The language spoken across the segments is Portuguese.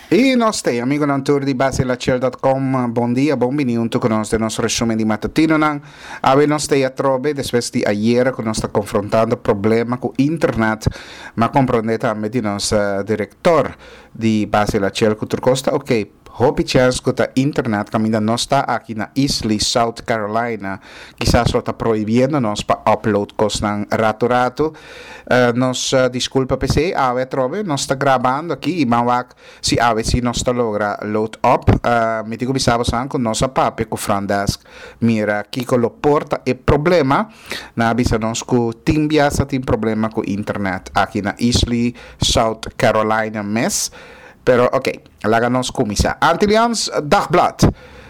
E nós temos, amigo não tour de baselacel.com, bom dia, bem-vindo conosco no nosso resumo de matutino. Ave nós temos a trobe, depois de ayer, que nós está confrontando problema com a internet, mas compreende também de nosso diretor de Baselacel, que Costa, ok, Hope chance que a internet que ainda não está aqui na Isla South Carolina, quizás lo está proibindo nós para upload coisas rato. Nós desculpa PC, ave trove, nós está gravando aqui, mas se ave se nós está logra load up, me digo bisava san com nossa papi com front desk, mira aqui com lo porta e problema, na bisa nós com timbiasa tem problema com internet aqui na Isla South Carolina mes. Pero oké, laten we comienzar. Antilliaans Dagblad.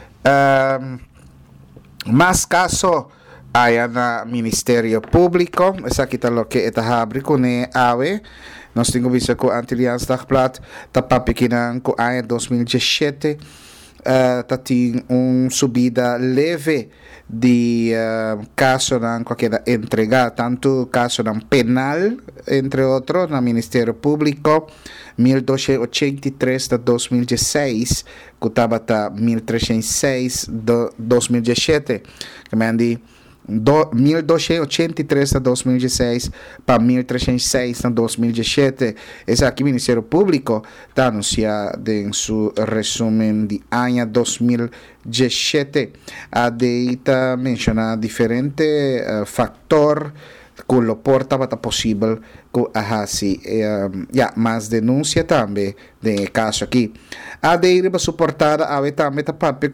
Más caso hay en el Ministerio Público. Es aquí lo que está abriendo con AVE. Nós temos visto com Antilliaans Dagblad. Tá papiquinan com a 2017. Tá tem subida leve de caso na qualquer entregar, tanto caso na penal, entre outros, no Ministério Público, 1283 de 2016, que estava 1306 de 2017, que me andi 1283 de 2016 para 1306 de 2017. Esse aqui o Ministério Público está anunciado em seu resumo de ano 2017. A deita menciona diferentes fatores que lo porta para possível que assim mas denúncia também de caso aqui. A deita suportada a também tá papi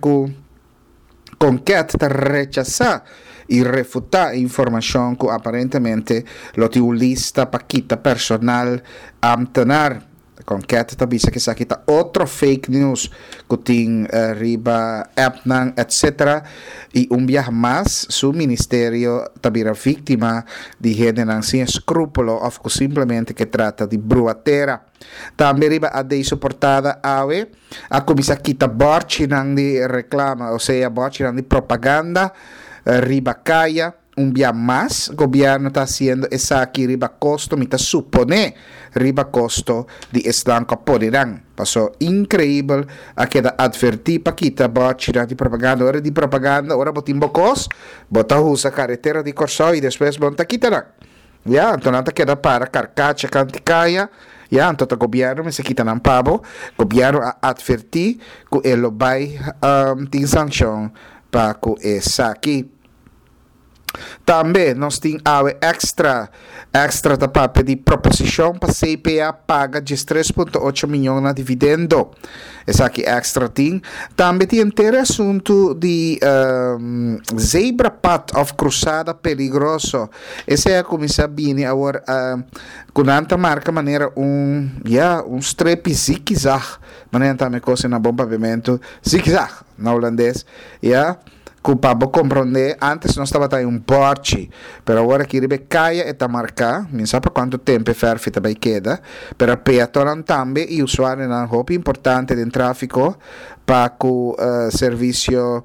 com que está rechazar e refutar a informação que aparentemente lo tem uma lista paquita personal amtenar com que está bisa que aqui está outro fake news que tem riba appnan etc e dia mais seu ministério também vítima de gente sem escrúpulo ou que simplesmente que trata de bruateira. Também riba a de suportada a comissão que está borchinando de reclama, ou seja, borchinando de propaganda riba caia dia mais, o governo está fazendo essa aqui riba custo, me está supone riba custo de estanco poderão. Passou incrível a que advertir para que está borchinando de propaganda, hora de propaganda, hora botim bocos, bota usa carretera de Corsó e depois monta quitará. Então não queda para carcacha canticaia. Então o governo me se quita não pavo, o governo a advertir que ele vai ter sanção para que essa aqui. Também nós temos extra da parte de proposição para CPA paga de 3,8 milhões na dividendo. Essa aqui extra tem. Também tem inteiro assunto de zebra path of cruzada perigoso. Essa é a comissão bem agora com tanta marca maneira strep zig-zag. Maneira também coisa na bom pavimento zig-zag na holandês. Para compreender, antes não estava aí porche, mas agora que ele caia e marcar, não sabe quanto tempo ferfita vai queda, para peatón também e usuário não roupa importante de tráfego para o serviço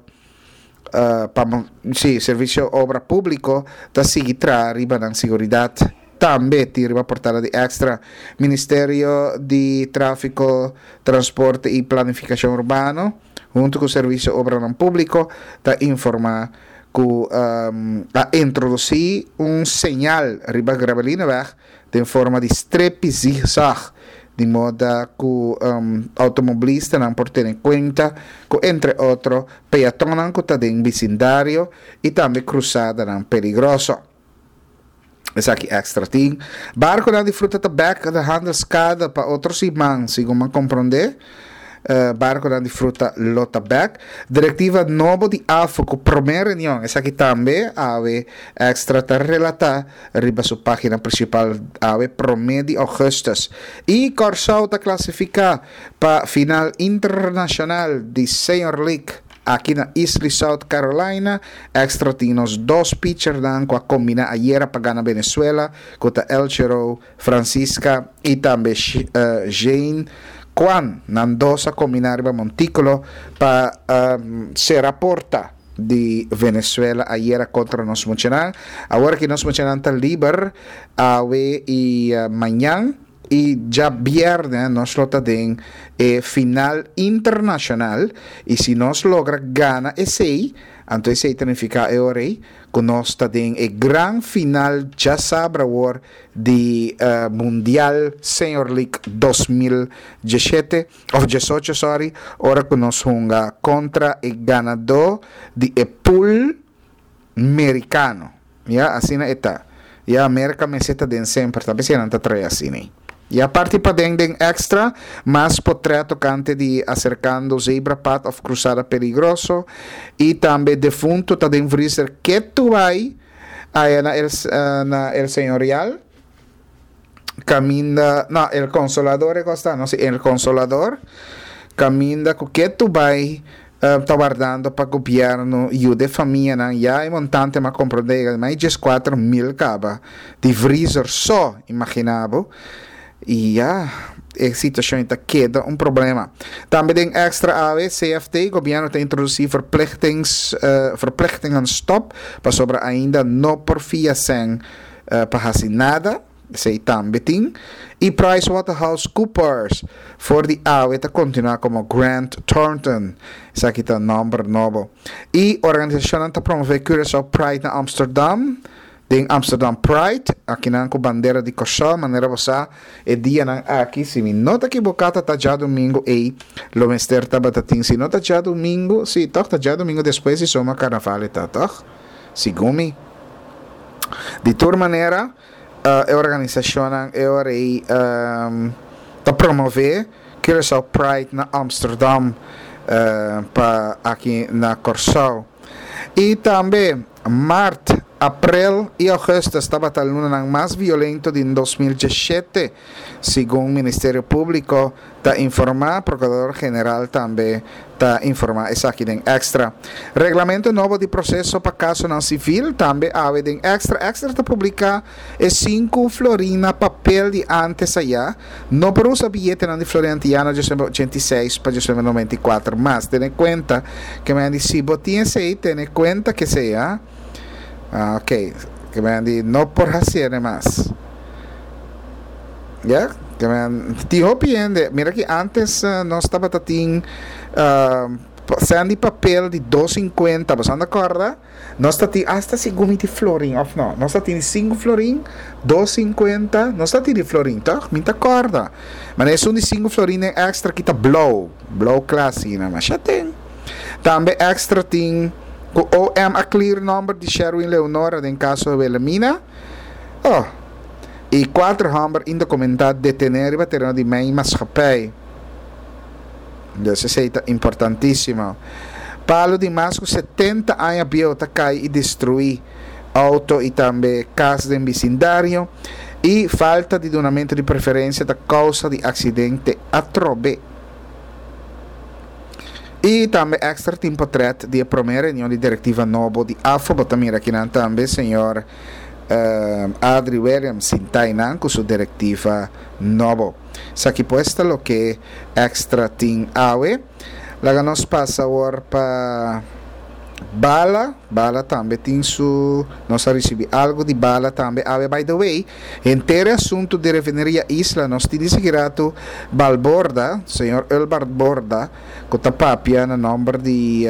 serviço obra público da seguir riba na seguridade. Também tem uma portada de extra Ministério de Tráfego, Transporte e Planificação Urbano, junto com o Serviço Obra Não Público, está informar que a introduzir sinal riba gravelina weg de forma de strep zig-zag, de modo que o automobilista não pode ter em conta que, entre outros, peatón que está em vecindário e também cruzada não perigoso. Essa aqui extra thing. Barco na de fruta tabaco da handelskade para outros irmãos, segundo compreender. Barco na de fruta lo tabaco. Diretiva novo de AFO com primeira reunião. Essa aqui também ave extra tá relatar riba sua página principal ave promedio de augustus. E Corsau está classificar para final internacional de Senior League aqui na Isla South Carolina. Extra tinos 2 pitchers dan com a combina ayer para ganhar Venezuela contra El Chero, Francisca e também Jane Kwan Nandosa combinar para Montículo para ser a porta de Venezuela ayer contra nós mochanan. Agora que nós mochanan está livre e amanhã y ya viernes nos lo den final internacional y si nos logra gana ese entonces ese significa ahora que nos den el gran final ya sabrá de Mundial Senior League 2017 o 18 sorry ahora que nos juega contra el ganador de el pool americano ya así está ya América meseta den sempre também se não tá assim. E a parte para den extra, mais portreto cante de acercando zebra path of cruzada perigoso e também defunto tá den freezer que tu vai aí na el señorial caminda, no, el consolador costa, no sé, el consolador caminda que tu vai está guardando para o governo e o de família já é montante mas compreende mais de 4.000 caba de freezer só imaginável e já a situação está queda problema também tem extra AW CFT o governo tem introduzido verplichtingen stop para sobre ainda não por via sem para fazer nada sei também tem e PricewaterhouseCoopers for the AWE continuar como Grant Thornton isso aqui está número novo e a organização está promover Curaçao Pride na Amsterdam tem Amsterdam Pride aqui na com bandeira de Curaçao maneira você é dia aqui se me não está equivocado está já domingo e lo mester está batatin se não está já domingo se está já domingo depois de soma carnaval está toch segundo de toda maneira a organização está promover Curaçao Pride na Amsterdam para aqui na Curaçao e também março, abril e agosto estava a luna mais violento de 2017 segundo o Ministério Público está informar Procurador-Geral também está informar isso aqui tem extra regulamento novo de processo para caso não civil também há tem extra está publicar 5 florina papel de antes allá não por usar bilhete de floriantiano de 86 para 94 mas ten en cuenta que me han dicho si botín se ten en cuenta que sea ok que me han dicho no por hacer más ya que me han dicho bien mira que antes no estaba tatín sean de papel de 250 ¿vos anda acorda? No está hasta según de florin of no está tiene 5 florin 250 no está tiene florin toch? Me acorda mas es un de 5 florin extra que está blow classe nada más ya ten también extra ting o a clear number de Sherwin Leonora en caso de Wilhelmina e 4 number indocumentado detener veterano de mijn maatschappij dus is het importantíssimo Palo de Masco 70 anos biota cai e destruir auto e também casa de vecindário e falta de donamento de preferência da causa de acidente atrobe e também extra tempo tret de primeira reunião de diretiva nova de AFO também aqui também senhor Adri Williams Sintainan com sua diretiva nova isso aqui puesta lo que extra tem awe lá nos passa agora para Bala também tem su nós recebi algo de Bala também by the way inteiro assunto de refineria Isla nós temos segurado Balborda senhor Elbert Borda com tapapia no nome de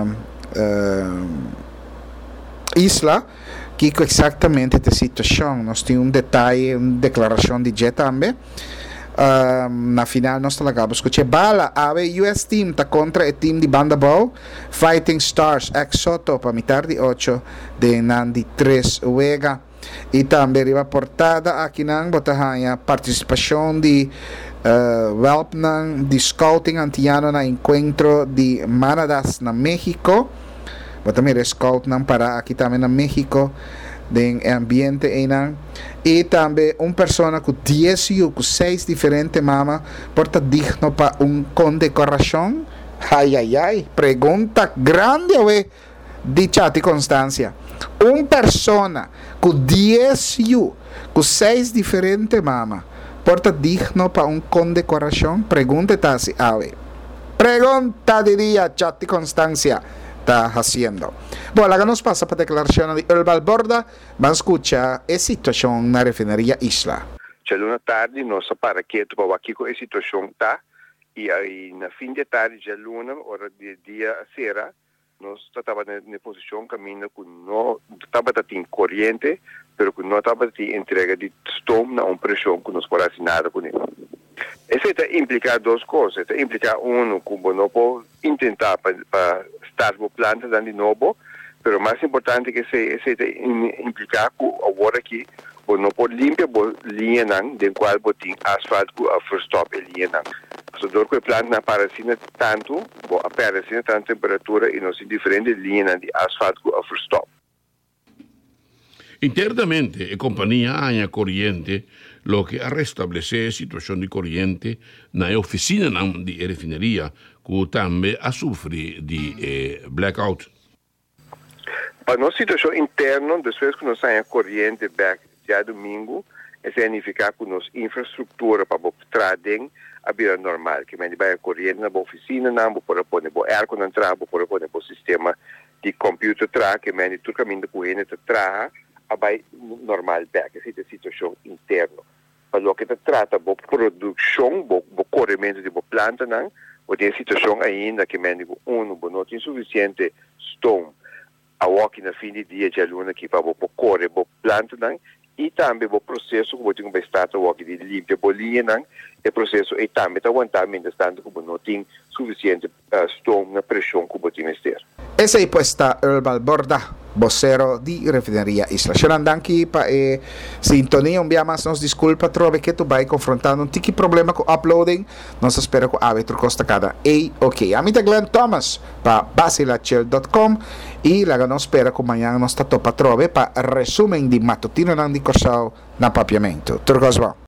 Isla que exatamente esta situação nós temos detalhe declaração de Jet também na final nós acabamos com Bala a US team está contra o team de Banda Bow Fighting Stars ex Soto para mitad de 8 de Nandi 3 Uega e também riba portada aqui na botahanha participação de Welpnan de scouting antiano na encontro de Manadas na México também scout nan para aqui também na México de ambiente e também persona com 10 e com 6 diferentes mamas porta digno para condecoração ai pergunta grande de chat e constância persona com 10 e com 6 diferentes mamas porta digno para condecoração pergunta se pergunta de dia chat e constância está haciendo. Bueno, la nos pasa para declaración de Elbal Borda, van a escuchar la situación en la refinería Isla. luna tarde nós para quieto para aqui com a situação tá e aí na fim de tarde já luna hora de dia sera nós estava na posição caminho com não estava tem corrente pero que não estava tem entrega de storm na pressão que nós por assinar com ele. Isso implica duas coisas. Implica como não pode tentar para estar com plantas de novo, mas o mais importante que se implica que agora que não pode limpar a linha de qual tem asfalto que a stop a linha. Se a planta não aparece tanto, aparece tanta temperatura e não se diferente linha de asfalto que a stop. Internamente, la compañía Aña Corriente lo que ha restablecido situación de corriente na oficina di refineria que también ha sufrido di blackout. Para nossa situação interna, depois que nós saímos corrente back dia domingo, significa que nossa infraestrutura para o trading é normal, que vai corrente na oficina, não pode pôr o ar quando entrar, pode pôr o sistema de computer track, que vai tudo caminho de corrente traga, vai normal back, essa é a situação interna. Para o que se trata da produção, do corrimento de planta, não, tem situação ainda que não tem suficiente storm, a walk na fim de dia de luna que para correr a planta, não, e também o processo que tem que estar a walk de limpar a bolinha, não, e processo e também aguentar menos tanto que não tem suficiente storm na pressão que tem que ter. Ese aí pues está Earl Balborda, vocero di Refineria Isla. Xerandanki pa sintonia, mas nos desculpa trove que tu vai confrontando um tiki problema com uploading. Nós espera que ave Costa cada ok. A mim tá Glenn Thomas pa basilachel.com e lá nós espera que amanhã nós tá topa trove pa resumen di matutino nan di Corsao na papiamento. Turcos bom.